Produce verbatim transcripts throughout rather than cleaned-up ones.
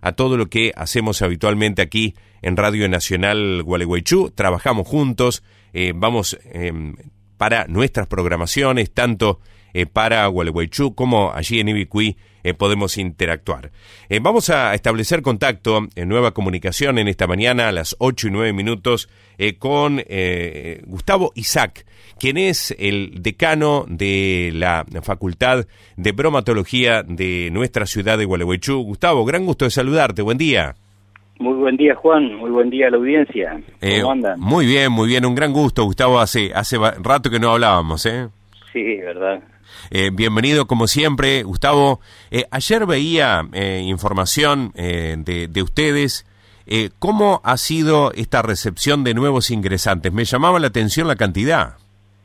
a todo lo que hacemos habitualmente aquí en Radio Nacional Gualeguaychú. Trabajamos juntos, eh, vamos eh, para nuestras programaciones, tanto eh, para Gualeguaychú como allí en Ibicuí eh, podemos interactuar. Eh, vamos a establecer contacto en nueva comunicación en esta mañana a las ocho y nueve minutos eh, con eh, Gustavo Isaac, quien es el decano de la Facultad de Bromatología de nuestra ciudad de Gualeguaychú. Gustavo, gran gusto de saludarte, buen día. Muy buen día, Juan, muy buen día a la audiencia. ¿Cómo eh, andan? Muy bien, muy bien, un gran gusto, Gustavo, hace, hace rato que no hablábamos, ¿eh? Sí, verdad. Eh, bienvenido como siempre, Gustavo. Eh, ayer veía eh, información eh, de, de ustedes. Eh, ¿Cómo ha sido esta recepción de nuevos ingresantes? Me llamaba la atención la cantidad.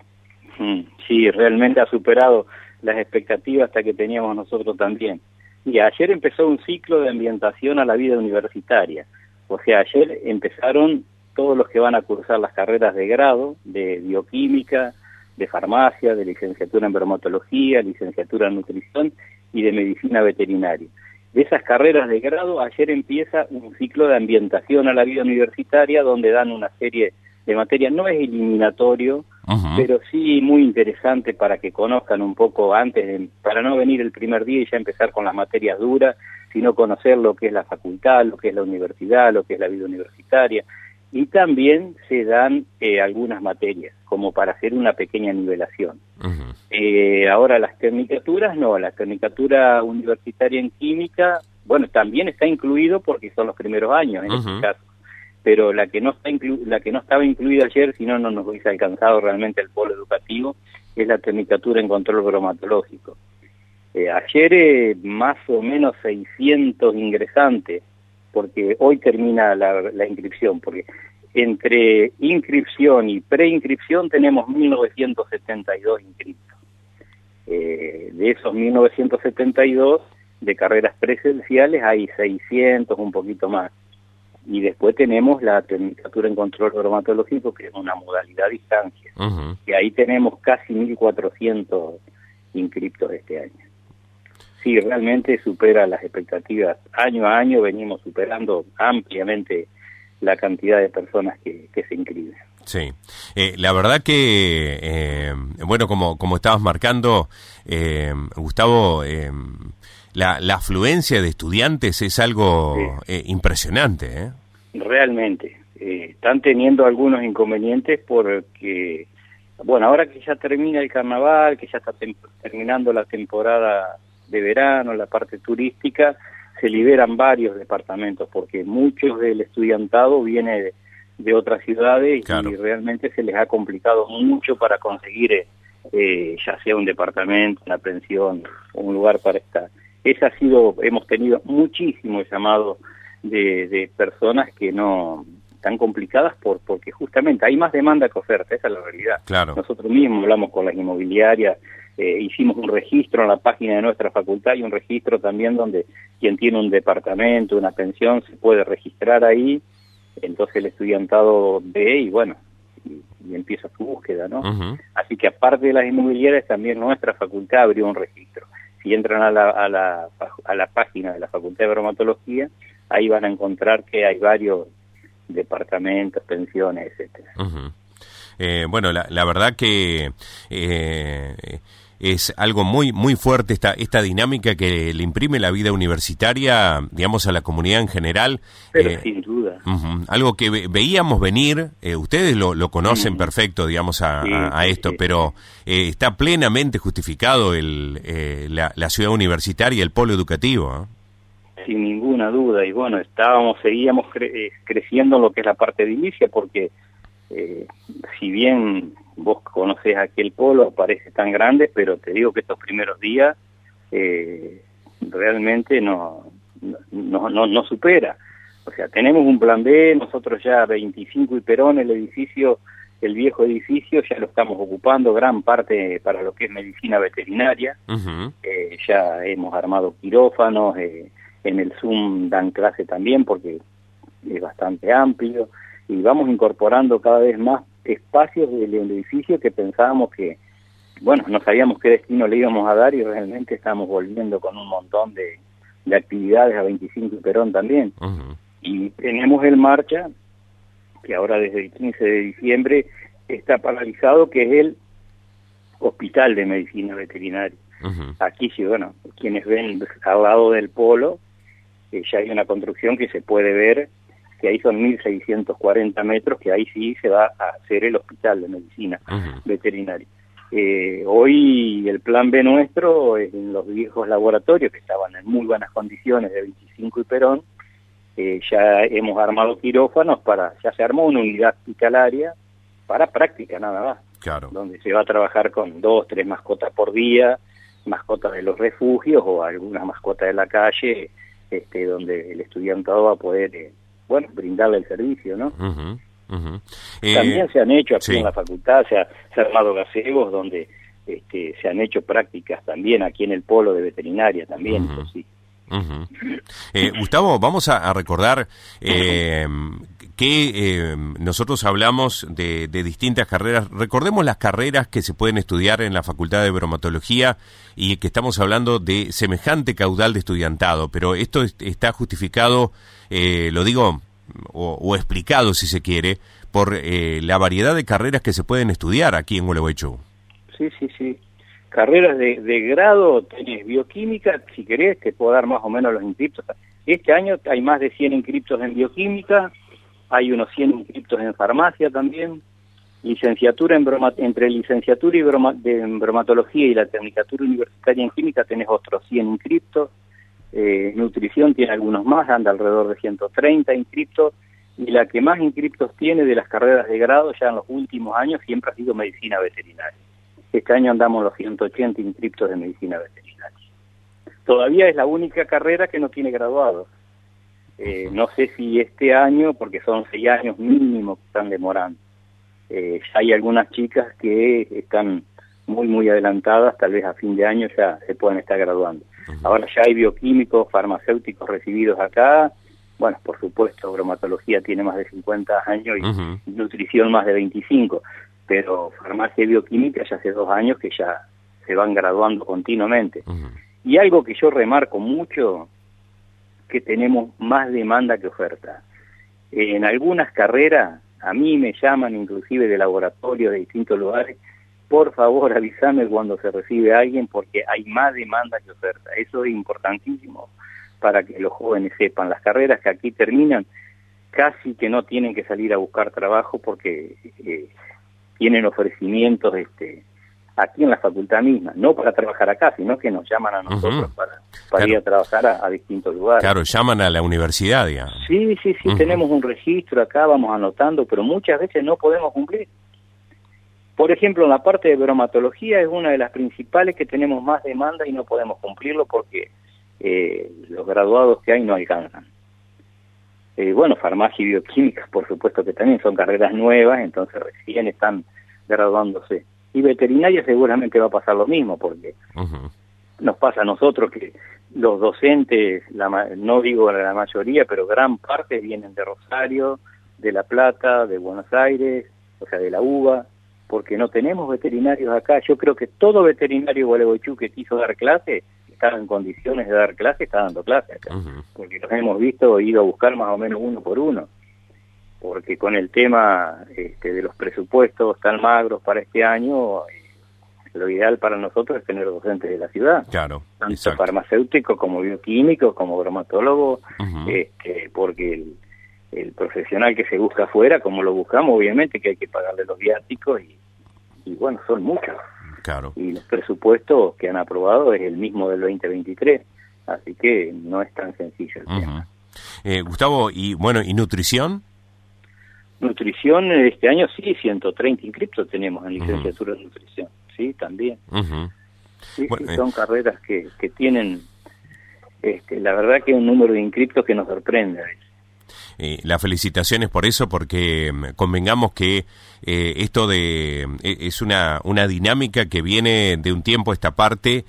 Sí, realmente ha superado las expectativas hasta que teníamos nosotros también. Y ayer empezó un ciclo de ambientación a la vida universitaria. O sea, ayer empezaron todos los que van a cursar las carreras de grado, de bioquímica, de farmacia, de licenciatura en bromatología, licenciatura en nutrición y de medicina veterinaria. De esas carreras de grado, ayer empieza un ciclo de ambientación a la vida universitaria donde dan una serie de materias. No es eliminatorio, uh-huh. pero sí muy interesante para que conozcan un poco antes, de, para no venir el primer día y ya empezar con las materias duras, sino conocer lo que es la facultad, lo que es la universidad, lo que es la vida universitaria. Y también se dan eh, algunas materias, como para hacer una pequeña nivelación. Uh-huh. Eh, ahora las tecnicaturas, no, la tecnicatura universitaria en química, bueno, también está incluido porque son los primeros años en uh-huh. este caso, pero la que no está inclu- la que no estaba incluida ayer, si no, no nos hubiese alcanzado realmente el polo educativo, es la tecnicatura en control bromatológico. Eh, ayer eh, más o menos seiscientos ingresantes, porque hoy termina la, la inscripción, porque entre inscripción y preinscripción tenemos mil novecientos setenta y dos inscritos. Eh, de esos mil novecientos setenta y dos de carreras presenciales hay seiscientos, un poquito más. Y después tenemos la tecnicatura en control bromatológico, que es una modalidad a distancia. Uh-huh. Y ahí tenemos casi mil cuatrocientos inscriptos este año. Sí, realmente supera las expectativas. Año a año venimos superando ampliamente la cantidad de personas que, que se inscriben. Sí, eh, la verdad que, eh, bueno, como, como estabas marcando, eh, Gustavo, eh, la, la afluencia de estudiantes es algo sí. eh, impresionante, ¿eh? Realmente. Eh, están teniendo algunos inconvenientes porque, bueno, ahora que ya termina el carnaval, que ya está tem- terminando la temporada de verano, la parte turística, se liberan varios departamentos porque muchos del estudiantado viene de, de otras ciudades claro. y realmente se les ha complicado mucho para conseguir eh, ya sea un departamento, una pensión o un lugar para estar. Ese ha sido, hemos tenido muchísimos llamados de, de personas que no están complicadas por porque justamente hay más demanda que oferta, esa es la realidad. Claro. Nosotros mismos hablamos con las inmobiliarias. Eh, hicimos un registro en la página de nuestra facultad y un registro también donde quien tiene un departamento, una pensión, se puede registrar ahí, entonces el estudiantado ve y bueno, y, y empieza su búsqueda, ¿no? Uh-huh. Así que aparte de las inmobiliarias, también nuestra facultad abrió un registro. Si entran a la, a la, a la página de la Facultad de Bromatología, ahí van a encontrar que hay varios departamentos, pensiones, etcétera. Uh-huh. Eh, bueno, la, la verdad que eh, es algo muy muy fuerte esta esta dinámica que le imprime la vida universitaria, digamos, a la comunidad en general. Pero eh, sin duda. Uh-huh, algo que ve, veíamos venir, eh, ustedes lo, lo conocen uh-huh. perfecto, digamos, a, sí, a, a sí, esto, sí, pero eh, está plenamente justificado el eh, la, la ciudad universitaria, el polo educativo, ¿eh? Sin ninguna duda, y bueno, estábamos, seguíamos cre- creciendo en lo que es la parte de inicia, porque eh, si bien vos conocés aquel polo, parece tan grande, pero te digo que estos primeros días eh, realmente no, no, no, no supera. O sea, tenemos un plan B, nosotros ya veinticinco y Perón, el edificio, el viejo edificio, ya lo estamos ocupando gran parte para lo que es medicina veterinaria. Uh-huh. Eh, ya hemos armado quirófanos, eh, en el Zoom dan clase también porque es bastante amplio, y vamos incorporando cada vez más espacios del edificio que pensábamos que, bueno, no sabíamos qué destino le íbamos a dar y realmente estamos volviendo con un montón de, de actividades a veinticinco y Perón también. Uh-huh. Y tenemos el Marcha, que ahora desde el quince de diciembre está paralizado, que es el Hospital de Medicina Veterinaria. Uh-huh. Aquí sí, bueno, quienes ven al lado del polo, eh, ya hay una construcción que se puede ver, que ahí son mil seiscientos cuarenta metros, que ahí sí se va a hacer el Hospital de Medicina uh-huh. Veterinaria. Eh, hoy el plan B nuestro, en los viejos laboratorios que estaban en muy buenas condiciones de veinticinco y Perón, eh, ya hemos armado quirófanos para, ya se armó una unidad hospitalaria para práctica nada más, claro. donde se va a trabajar con dos, tres mascotas por día, mascotas de los refugios o algunas mascotas de la calle, este, donde el estudiantado va a poder, eh, bueno, brindarle el servicio, ¿no? Uh-huh. Uh-huh. También eh, se han hecho aquí sí. en la facultad, se ha, se ha armado gazebos donde este, se han hecho prácticas también aquí en el polo de veterinaria también, uh-huh. eso sí. Uh-huh. eh, Gustavo, vamos a, a recordar eh, que eh, nosotros hablamos de, de distintas carreras. Recordemos las carreras que se pueden estudiar en la Facultad de Bromatología y que estamos hablando de semejante caudal de estudiantado, pero esto es, está justificado, eh, lo digo, o, o explicado si se quiere, por eh, la variedad de carreras que se pueden estudiar aquí en Gualeguaychú. Sí, sí, sí. Carreras de, de grado, tenés bioquímica, si querés te puedo dar más o menos los inscriptos. Este año hay más de cien inscriptos en bioquímica, hay unos cien inscriptos en farmacia también, licenciatura en broma, entre licenciatura y broma, de, en bromatología y la tecnicatura universitaria en química tenés otros cien inscriptos, eh, nutrición tiene algunos más, anda alrededor de ciento treinta inscriptos, y la que más inscriptos tiene de las carreras de grado ya en los últimos años siempre ha sido medicina veterinaria. Este año andamos los ciento ochenta inscriptos de medicina veterinaria. Todavía es la única carrera que no tiene graduados. Eh, no sé si este año, porque son seis años mínimo que están demorando. Eh, ya hay algunas chicas que están muy, muy adelantadas, tal vez a fin de año ya se pueden estar graduando. Ahora ya hay bioquímicos, farmacéuticos recibidos acá. Bueno, por supuesto, bromatología tiene más de cincuenta años y uh-huh. nutrición más de veinticinco. Pero farmacia y bioquímica ya hace dos años que ya se van graduando continuamente. Uh-huh. Y algo que yo remarco mucho, que tenemos más demanda que oferta. En algunas carreras, a mí me llaman inclusive de laboratorios de distintos lugares, por favor avísame cuando se recibe a alguien porque hay más demanda que oferta. Eso es importantísimo para que los jóvenes sepan. Las carreras que aquí terminan casi que no tienen que salir a buscar trabajo porque... Eh, tienen ofrecimientos este aquí en la facultad misma, no para trabajar acá, sino que nos llaman a nosotros uh-huh. para, para claro. ir a trabajar a, a distintos lugares. Claro, llaman a la universidad, digamos. Sí, sí, sí, uh-huh. tenemos un registro acá, vamos anotando, pero muchas veces no podemos cumplir. Por ejemplo, en la parte de bromatología es una de las principales que tenemos más demanda y no podemos cumplirlo porque eh, los graduados que hay no alcanzan. Eh, bueno, farmacia y bioquímica, por supuesto que también son carreras nuevas, entonces recién están graduándose. Y veterinaria seguramente va a pasar lo mismo, porque uh-huh. nos pasa a nosotros que los docentes, la, no digo la mayoría, pero gran parte vienen de Rosario, de La Plata, de Buenos Aires, o sea, de la UBA, porque no tenemos veterinarios acá. Yo creo que todo veterinario de Gualeguaychú que quiso dar clase, estaba en condiciones de dar clase, está dando clase acá, uh-huh. porque los hemos visto, ido a buscar más o menos uno por uno, porque con el tema este, de los presupuestos tan magros para este año, eh, lo ideal para nosotros es tener docentes de la ciudad, claro, tanto exacto. farmacéuticos como bioquímicos, como bromatólogos, uh-huh. este, porque el, el profesional que se busca afuera, como lo buscamos, obviamente que hay que pagarle los viáticos y, y bueno, son muchos. Claro. Y los presupuestos que han aprobado es el mismo del veinte veintitrés, así que no es tan sencillo el uh-huh. tema. Eh, Gustavo, y bueno, ¿y nutrición? Nutrición, este año sí, ciento treinta inscriptos tenemos en licenciatura uh-huh. de nutrición, sí, también. Uh-huh. Sí, bueno, sí, son eh... carreras que, que tienen, este, la verdad que un número de inscriptos que nos sorprende a veces. Eh, las felicitaciones por eso, porque convengamos que eh, esto de eh, es una una dinámica que viene de un tiempo a esta parte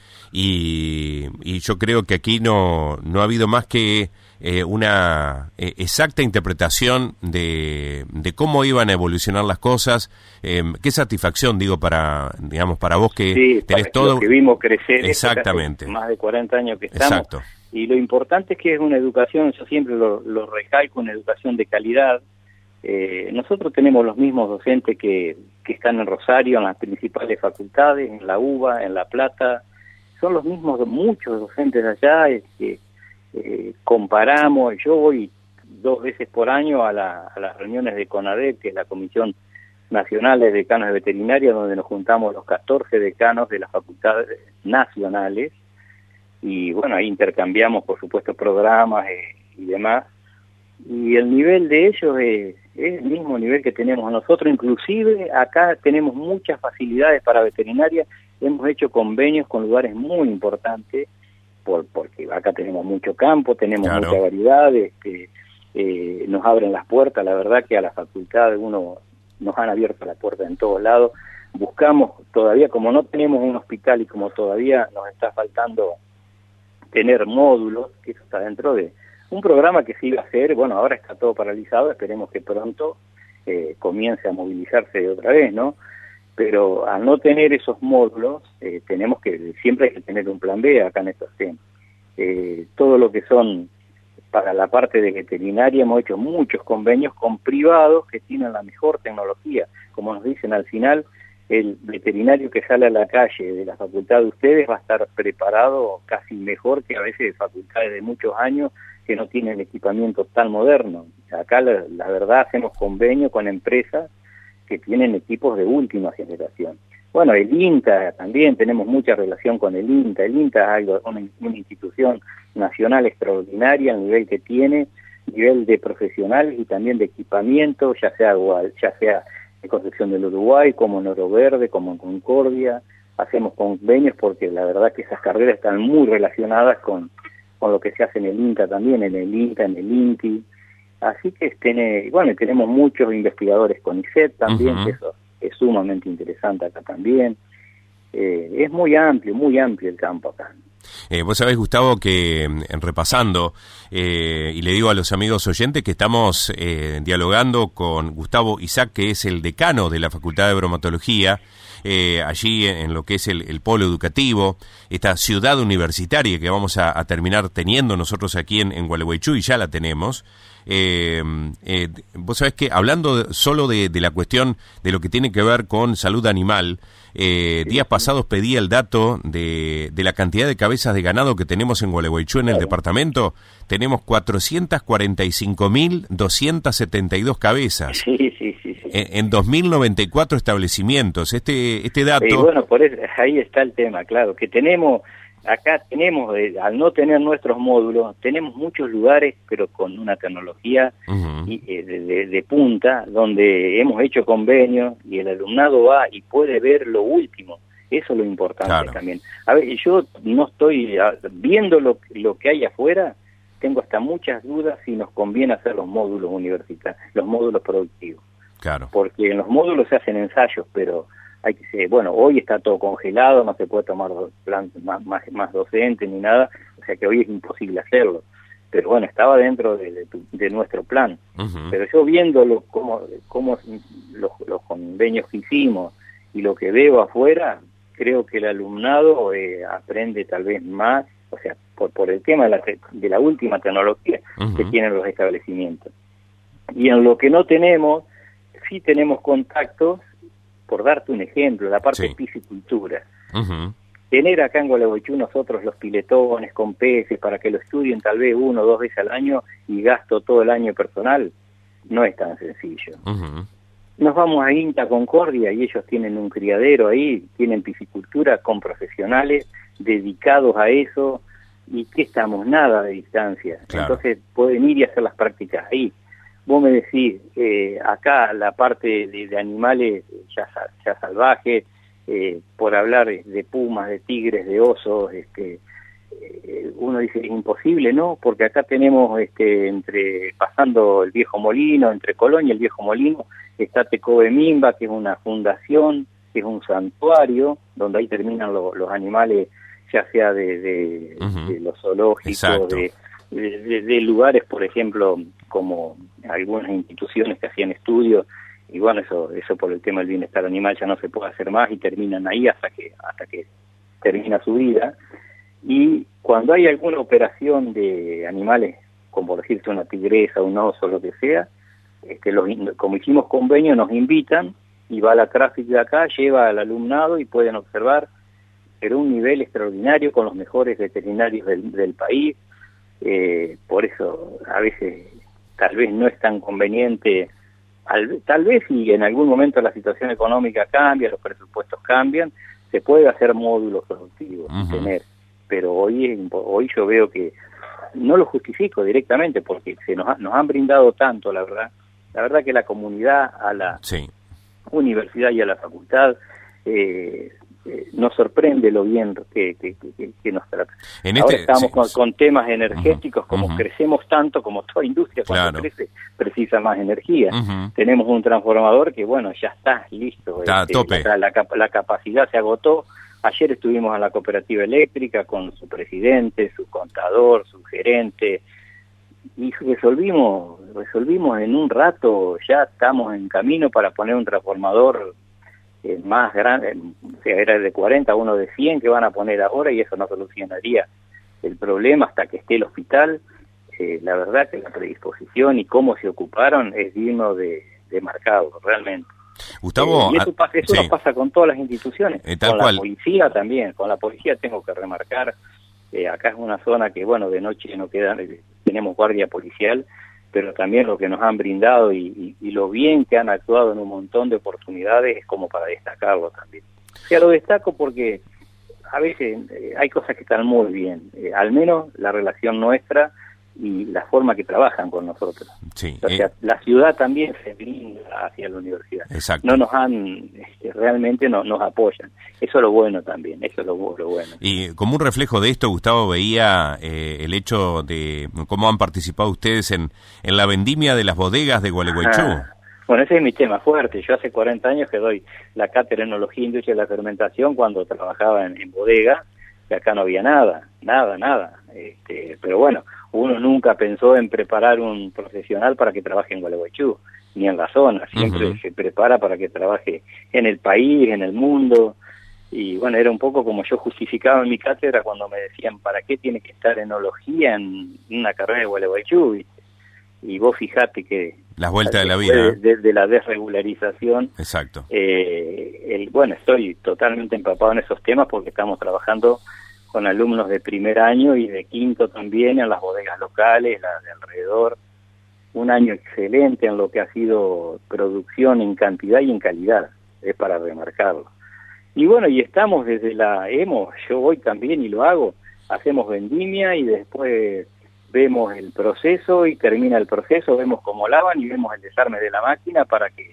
y, y yo creo que aquí no no ha habido más que eh, una eh, exacta interpretación de, de cómo iban a evolucionar las cosas. Eh, qué satisfacción, digo, para digamos para vos que sí, tenés para todo que vimos crecer exactamente más de cuarenta años que estamos. Exacto. Y lo importante es que es una educación, yo siempre lo, lo recalco, una educación de calidad. Eh, nosotros tenemos los mismos docentes que, que están en Rosario, en las principales facultades, en la UBA, en La Plata, son los mismos, muchos docentes allá. Este, eh, comparamos, yo voy dos veces por año a, la, a las reuniones de CONADEP, que es la Comisión Nacional de Decanos de Veterinaria, donde nos juntamos los catorce decanos de las facultades nacionales, y bueno, ahí intercambiamos, por supuesto, programas eh, y demás, y el nivel de ellos es, es el mismo nivel que tenemos nosotros. Inclusive acá tenemos muchas facilidades para veterinaria, hemos hecho convenios con lugares muy importantes, por, porque acá tenemos mucho campo, tenemos claro. mucha variedad, este, eh, nos abren las puertas, la verdad que a la facultad uno nos han abierto la puerta en todos lados. Buscamos todavía, como no tenemos un hospital y como todavía nos está faltando tener módulos, que eso está dentro de un programa que se iba a hacer, bueno, ahora está todo paralizado, esperemos que pronto eh, comience a movilizarse de otra vez, ¿no? Pero al no tener esos módulos, eh, tenemos que, siempre hay que tener un plan B acá en estos temas. Eh, todo lo que son, para la parte de veterinaria, hemos hecho muchos convenios con privados que tienen la mejor tecnología. Como nos dicen al final, el veterinario que sale a la calle de la facultad de ustedes va a estar preparado casi mejor que a veces facultades de muchos años que no tienen equipamiento tan moderno. Acá la, la verdad hacemos convenio con empresas que tienen equipos de última generación. Bueno, el INTA también, tenemos mucha relación con el INTA. El INTA es una, una institución nacional extraordinaria al nivel que tiene, nivel de profesionales y también de equipamiento, ya sea ya sea en Concepción del Uruguay, como en Oro Verde, como en Concordia. Hacemos convenios porque la verdad que esas carreras están muy relacionadas con, con lo que se hace en el INTA también, en el INTA, en el INTI. Así que tiene, bueno, tenemos muchos investigadores con I C E T también, uh-huh. que eso es sumamente interesante acá también. Eh, es muy amplio, muy amplio el campo acá. Eh, vos sabés, Gustavo, que en, repasando, eh, y le digo a los amigos oyentes que estamos eh, dialogando con Gustavo Isaac, que es el decano de la Facultad de Bromatología, eh, allí en lo que es el, el polo educativo, esta ciudad universitaria que vamos a, a terminar teniendo nosotros aquí en, en Gualeguaychú, y ya la tenemos. Eh, eh, vos sabés que hablando de, solo de, de la cuestión de lo que tiene que ver con salud animal, eh, días pasados pedí el dato de, de la cantidad de cabezas de ganado que tenemos en Gualeguaychú en el claro. departamento. Tenemos cuatrocientas cuarenta y cinco mil doscientas setenta y dos cabezas. Sí, sí, sí. sí. En, en dos mil noventa y cuatro establecimientos. Este, este dato... Y bueno, por eso, ahí está el tema, claro, que tenemos... Acá tenemos, eh, al no tener nuestros módulos, tenemos muchos lugares, pero con una tecnología uh-huh. y, eh, de, de, de punta, donde hemos hecho convenios y el alumnado va y puede ver lo último. Eso es lo importante claro. también. A ver, yo no estoy viendo lo, lo que hay afuera, tengo hasta muchas dudas si nos conviene hacer los módulos universitarios, los módulos productivos. Claro. Porque en los módulos se hacen ensayos, pero... hay que ser, bueno, hoy está todo congelado, no se puede tomar plan, más, más, más docente ni nada, o sea que hoy es imposible hacerlo, pero bueno, estaba dentro de, de, de nuestro plan. Uh-huh. Pero yo viéndolo, cómo, cómo los, los convenios que hicimos y lo que veo afuera, creo que el alumnado eh, aprende tal vez más, o sea, por, por el tema de la, de la última tecnología uh-huh. que tienen los establecimientos. Y en lo que no tenemos, sí tenemos contactos. Por darte un ejemplo, la parte sí. de piscicultura. Uh-huh. Tener acá en Gualeguaychú nosotros los piletones con peces para que lo estudien tal vez uno o dos veces al año y gasto todo el año personal, no es tan sencillo. Uh-huh. Nos vamos a INTA Concordia y ellos tienen un criadero ahí, tienen piscicultura con profesionales dedicados a eso, y que estamos nada de distancia. Claro. Entonces pueden ir y hacer las prácticas ahí. Vos me decís, eh, acá la parte de, de animales ya, ya salvajes, eh, por hablar de pumas, de tigres, de osos, este, eh, uno dice, es imposible, ¿no? Porque acá tenemos, este, entre pasando el Viejo Molino, entre Colón y el Viejo Molino, está Tecobe Mimba, que es una fundación, que es un santuario, donde ahí terminan lo, los animales, ya sea de, de, uh-huh. de los zoológicos, de... De, de, de lugares, por ejemplo, como algunas instituciones que hacían estudios, y bueno, eso eso por el tema del bienestar animal ya no se puede hacer más y terminan ahí hasta que hasta que termina su vida. y cuando hay alguna operación de animales, como por decirte una tigresa, un oso, lo que sea, este, los, como hicimos convenio, nos invitan y va la Traffic de acá, lleva al alumnado y pueden observar, pero un nivel extraordinario con los mejores veterinarios del, del país. Eh, por eso a veces tal vez no es tan conveniente, al, tal vez si en algún momento la situación económica cambia, los presupuestos cambian, se puede hacer módulos productivos, uh-huh. tener, pero hoy hoy yo veo que no lo justifico directamente porque se nos, ha, nos han brindado tanto, la verdad, la verdad que la comunidad a la sí. universidad y a la facultad eh, eh, nos sorprende lo bien que, que, que, que nos trata. En Ahora este, estamos sí, con, con temas energéticos, uh-huh. como uh-huh. crecemos tanto, como toda industria cuando claro. crece, precisa más energía. Uh-huh. Tenemos un transformador que, bueno, ya está listo. Está este, a tope. La, la, la capacidad se agotó. Ayer estuvimos en la cooperativa eléctrica con su presidente, su contador, su gerente, y resolvimos, resolvimos en un rato, ya estamos en camino para poner un transformador eh, más grande, o sea, era de cuarenta, uno de cien que van a poner ahora, y eso no solucionaría el problema hasta que esté el hospital. Eh, la verdad que la predisposición y cómo se ocuparon es digno de, de marcado, realmente. Gustavo, eh, y eso, pasa, eso sí. nos pasa con todas las instituciones, eh, tal con cual. La policía también, con la policía tengo que remarcar, eh, acá es una zona que, bueno, de noche no queda, eh, tenemos guardia policial, pero también lo que nos han brindado y, y, y lo bien que han actuado en un montón de oportunidades es como para destacarlo también. O sea, lo destaco porque a veces eh, hay cosas que están muy bien, eh, al menos la relación nuestra y la forma que trabajan con nosotros. Sí, o sea, eh, la ciudad también se brinda hacia la universidad. Exacto. No nos han, este, realmente no, nos apoyan. Eso es lo bueno también, eso es lo, lo bueno. Y como un reflejo de esto, Gustavo, veía eh, el hecho de cómo han participado ustedes en, en la vendimia de las bodegas de Gualeguaychú. Ah, bueno, ese es mi tema fuerte. Yo hace cuarenta años que doy la cátedra en enología, industria de la fermentación cuando trabajaba en, en bodega, que acá no había nada, nada, nada. Este, pero bueno, uno nunca pensó en preparar un profesional para que trabaje en Gualeguaychú, ni en la zona, siempre uh-huh. se prepara para que trabaje en el país, en el mundo, y bueno, era un poco como yo justificaba en mi cátedra cuando me decían, ¿para qué tiene que estar enología en una carrera de Gualeguaychú? Y, y vos fijate que... Las vueltas de la vida. Desde de la desregularización. Exacto. Eh, el, bueno, estoy totalmente empapado en esos temas porque estamos trabajando con alumnos de primer año y de quinto también en las bodegas locales, las de alrededor. Un año excelente en lo que ha sido producción en cantidad y en calidad, es para remarcarlo. Y bueno, y estamos desde la hemos, yo voy también y lo hago, hacemos vendimia y después vemos el proceso y termina el proceso, vemos cómo lavan y vemos el desarme de la máquina para que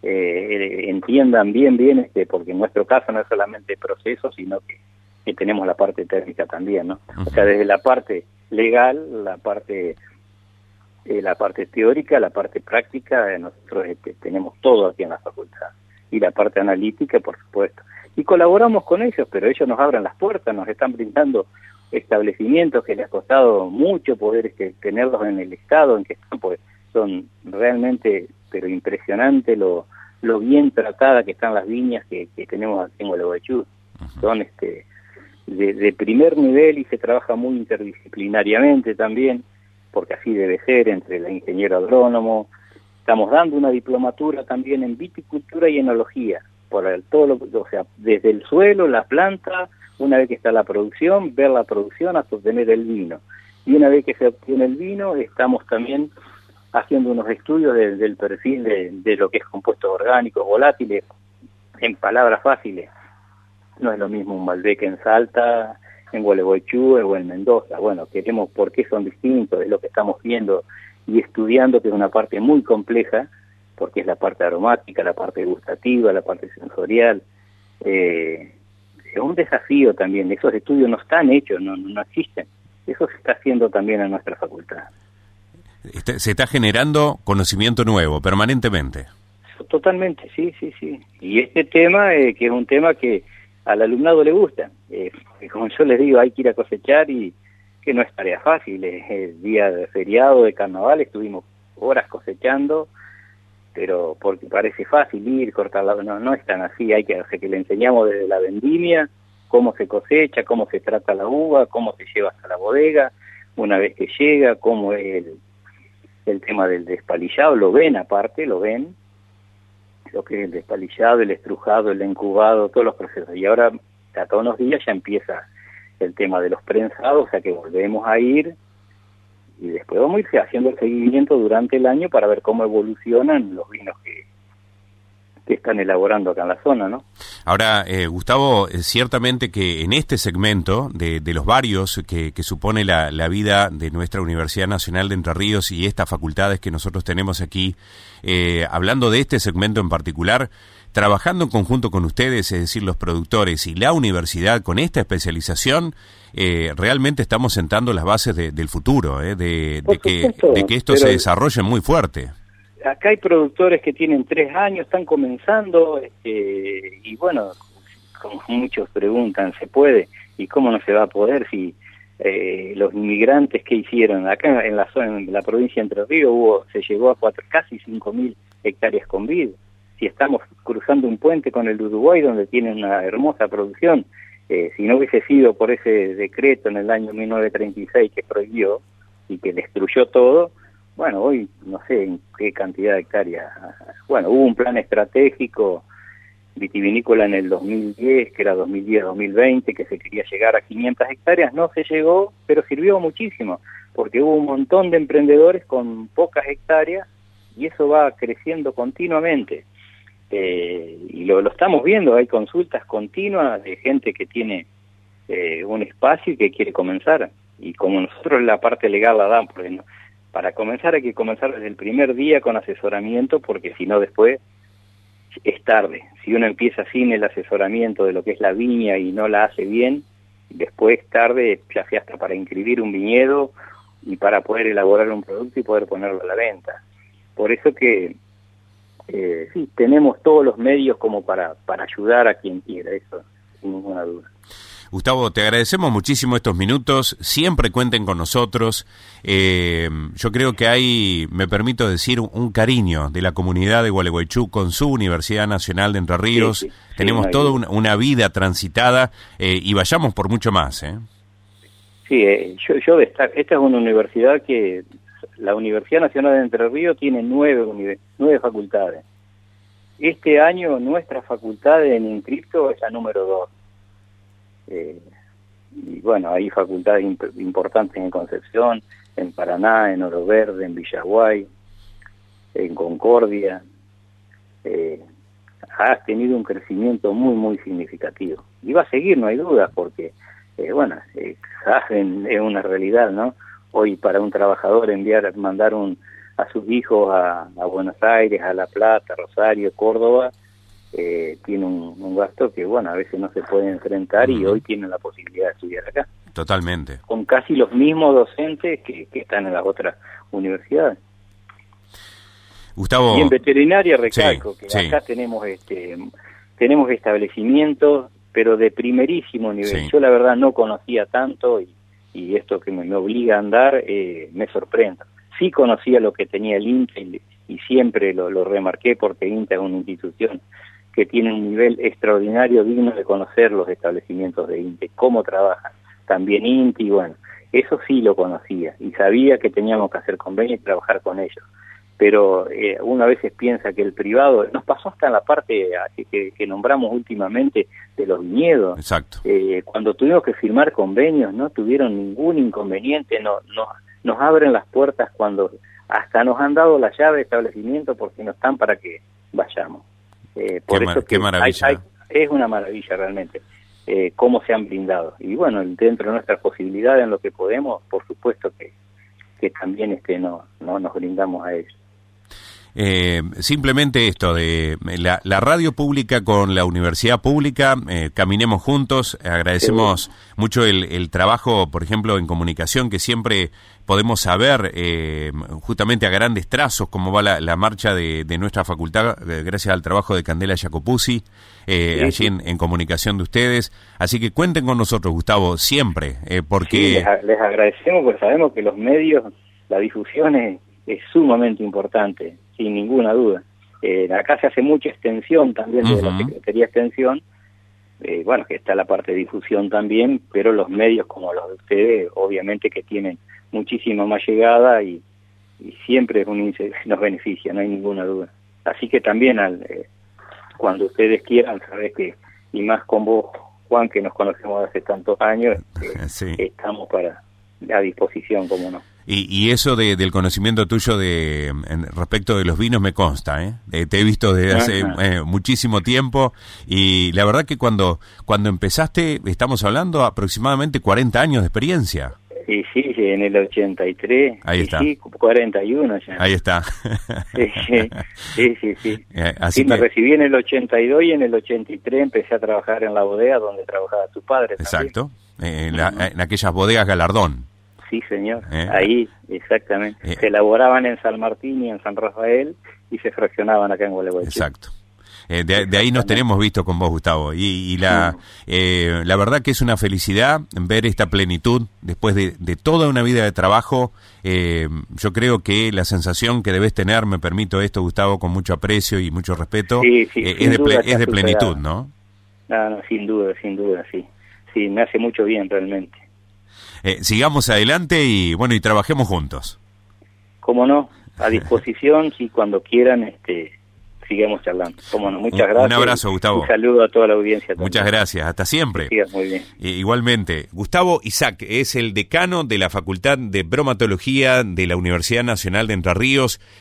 eh, entiendan bien, bien, este, porque en nuestro caso no es solamente proceso, sino que que tenemos la parte técnica también, ¿no? Uh-huh. O sea, desde la parte legal, la parte eh, la parte teórica, la parte práctica, eh, nosotros este, tenemos todo aquí en la facultad. Y la parte analítica, por supuesto. Y colaboramos con ellos, pero ellos nos abren las puertas, nos están brindando establecimientos que les ha costado mucho poder este, tenerlos en el estado en que están, pues son realmente, pero impresionante lo, lo bien tratada que están las viñas que, que tenemos aquí en Gualeguaychú. Uh-huh. Son este De, de primer nivel y se trabaja muy interdisciplinariamente también, porque así debe ser, entre el ingeniero agrónomo. Estamos dando una diplomatura también en viticultura y enología, por el, todo lo, o sea, desde el suelo, la planta, una vez que está la producción, ver la producción hasta obtener el vino. Y una vez que se obtiene el vino, estamos también haciendo unos estudios de, del perfil de, de lo que es compuestos orgánicos, volátiles, en palabras fáciles. No es lo mismo un Malbec en Salta, en Gualeguaychú o en Mendoza. Bueno, queremos por qué son distintos, es lo que estamos viendo y estudiando, que es una parte muy compleja, porque es la parte aromática, la parte gustativa, la parte sensorial. Eh, es un desafío también, esos estudios no están hechos, no, no existen. Eso se está haciendo también en nuestra facultad. Se está generando conocimiento nuevo, permanentemente. Totalmente, sí, sí, sí. Y este tema, eh, que es un tema que al alumnado le gusta, eh, como yo les digo, hay que ir a cosechar y que no es tarea fácil, es el día de feriado, de carnaval, estuvimos horas cosechando, pero porque parece fácil ir, cortar la... No, no es tan así, hay que hacer que le enseñamos desde la vendimia cómo se cosecha, cómo se trata la uva, cómo se lleva hasta la bodega, una vez que llega, cómo es el, el tema del despalillado, lo ven aparte, lo ven, lo que es el despalillado, el estrujado, el incubado, todos los procesos. Y ahora, a todos los días ya empieza el tema de los prensados, o sea que volvemos a ir y después vamos a ir haciendo el seguimiento durante el año para ver cómo evolucionan los vinos que, que están elaborando acá en la zona, ¿no? Ahora, eh, Gustavo, eh, ciertamente que en este segmento de, de los varios que, que supone la, la vida de nuestra Universidad Nacional de Entre Ríos y estas facultades que nosotros tenemos aquí, eh, hablando de este segmento en particular, trabajando en conjunto con ustedes, es decir, los productores y la universidad con esta especialización, eh, realmente estamos sentando las bases de, del futuro, eh, de, de, que, de que esto se desarrolle muy fuerte. Acá hay productores que tienen tres años, están comenzando, este, y bueno, como muchos preguntan, ¿se puede? ¿Y cómo no se va a poder si eh, los inmigrantes que hicieron? Acá en la zona, en la provincia de Entre Ríos, hubo, se llegó a cuatro, casi cinco mil hectáreas con vid. Si estamos cruzando un puente con el Uruguay, donde tienen una hermosa producción, eh, si no hubiese sido por ese decreto en el año mil novecientos treinta y seis que prohibió y que destruyó todo, bueno, hoy no sé en qué cantidad de hectáreas. Bueno, hubo un plan estratégico vitivinícola en el dos mil diez, que era dos mil diez a dos mil veinte, que se quería llegar a quinientas hectáreas, no se llegó, pero sirvió muchísimo, porque hubo un montón de emprendedores con pocas hectáreas y eso va creciendo continuamente. Eh, y lo, lo estamos viendo, hay consultas continuas de gente que tiene eh, un espacio y que quiere comenzar. Y como nosotros la parte legal la damos, porque no, para comenzar hay que comenzar desde el primer día con asesoramiento, porque si no después es tarde. Si uno empieza sin el asesoramiento de lo que es la viña y no la hace bien, después es tarde, ya sea hasta para inscribir un viñedo y para poder elaborar un producto y poder ponerlo a la venta. Por eso que eh, sí, tenemos todos los medios como para, para ayudar a quien quiera, eso sin ninguna duda. Gustavo, te agradecemos muchísimo estos minutos, siempre cuenten con nosotros. Eh, yo creo que hay, me permito decir, un, un cariño de la comunidad de Gualeguaychú con su Universidad Nacional de Entre Ríos. Sí, sí, Tenemos sí, toda una, una vida transitada eh, y vayamos por mucho más. ¿eh? Sí, eh, yo, yo destaco, esta es una universidad que, la Universidad Nacional de Entre Ríos tiene nueve, nueve facultades. Este año nuestra facultad en inscripto es la número dos. Eh, y bueno, hay facultades imp importantes en Concepción, en Paraná, en Oro Verde, en Villaguay, en Concordia. Eh, ha tenido un crecimiento muy, muy significativo. Y va a seguir, no hay duda, porque, eh, bueno, eh, saben, es una realidad, ¿no? Hoy para un trabajador enviar, mandar un, a sus hijos a, a Buenos Aires, a La Plata, Rosario, Córdoba, Eh, tiene un, un gasto que, bueno, a veces no se puede enfrentar y hoy tienen la posibilidad de estudiar acá. Totalmente. Con casi los mismos docentes que, que están en las otras universidades. Gustavo. Y en veterinaria recalco sí, que sí. acá tenemos este tenemos establecimientos, pero de primerísimo nivel. Sí. Yo la verdad no conocía tanto y, y esto que me, me obliga a andar eh, me sorprende. Sí conocía lo que tenía el INTA y, y siempre lo, lo remarqué porque INTA es una institución que tiene un nivel extraordinario, digno de conocer los establecimientos de INTE, cómo trabajan. También INTE, y bueno, eso sí lo conocía, y sabía que teníamos que hacer convenios y trabajar con ellos. Pero eh, uno a veces piensa que el privado, nos pasó hasta en la parte que, que, que nombramos últimamente de los viñedos. Exacto. Eh, cuando tuvimos que firmar convenios, no tuvieron ningún inconveniente, no, no, nos abren las puertas cuando hasta nos han dado la llave de establecimiento porque no están para que vayamos. Eh, por qué, eso mar que qué maravilla. Hay, hay, es una maravilla realmente eh, cómo se han brindado. Y bueno, dentro de nuestras posibilidades, en lo que podemos, por supuesto que, que también este no, no nos brindamos a ellos. Eh, simplemente esto de la, la radio pública con la universidad pública, eh, caminemos juntos. Agradecemos sí. mucho el, el trabajo, por ejemplo, en comunicación, que siempre podemos saber eh, justamente a grandes trazos cómo va la, la marcha de, de nuestra facultad, eh, gracias al trabajo de Candela Jacopuzzi, eh, sí, allí sí. En, en comunicación de ustedes. Así que cuenten con nosotros, Gustavo, siempre, eh, porque... Sí, les, les agradecemos porque sabemos que los medios, la difusión es, es sumamente importante, sin ninguna duda. Eh, acá se hace mucha extensión también de uh-huh. la Secretaría de Extensión, eh, bueno, que está la parte de difusión también, pero los medios como los de ustedes, obviamente que tienen muchísima más llegada y, y siempre es un índice que nos beneficia, no hay ninguna duda. Así que también al, eh, cuando ustedes quieran, sabés que, y más con vos, Juan, que nos conocemos hace tantos años, eh, sí. estamos para a disposición, como no. Y, y eso de, del conocimiento tuyo de en, respecto de los vinos me consta, ¿eh? Eh, te he visto desde hace eh, muchísimo tiempo y la verdad que cuando cuando empezaste, estamos hablando aproximadamente cuarenta años de experiencia. Sí, sí, en el ochenta y tres. Ahí está. Sí, cuarenta y uno ya. Ahí está. Sí, sí, sí. sí. Eh, así sí que... me recibí en el ochenta y dos y en el ochenta y tres empecé a trabajar en la bodega donde trabajaba tu padre. Exacto. Eh, en, la, en aquellas bodegas Galardón. Sí, señor. Eh, Ahí, exactamente. Eh, se elaboraban en San Martín y en San Rafael y se fraccionaban acá en Gualeguaychú. Exacto. Eh, de, de ahí nos tenemos visto con vos, Gustavo, y, y la sí. eh, la verdad que es una felicidad ver esta plenitud después de, de toda una vida de trabajo. Eh, yo creo que la sensación que debes tener, me permito esto, Gustavo, con mucho aprecio y mucho respeto, sí, sí, eh, es, de ple, es de plenitud, ¿no? No, no, sin duda, sin duda, sí. Sí, me hace mucho bien realmente. Eh, sigamos adelante y bueno, y trabajemos juntos. Cómo no, a disposición, sí, cuando quieran, este... sigamos charlando. Cómo no, muchas gracias. Un abrazo, Gustavo. Un saludo a toda la audiencia también. Muchas gracias, hasta siempre. Que sigas muy bien. Igualmente, Gustavo Isaac es el decano de la Facultad de Bromatología de la Universidad Nacional de Entre Ríos.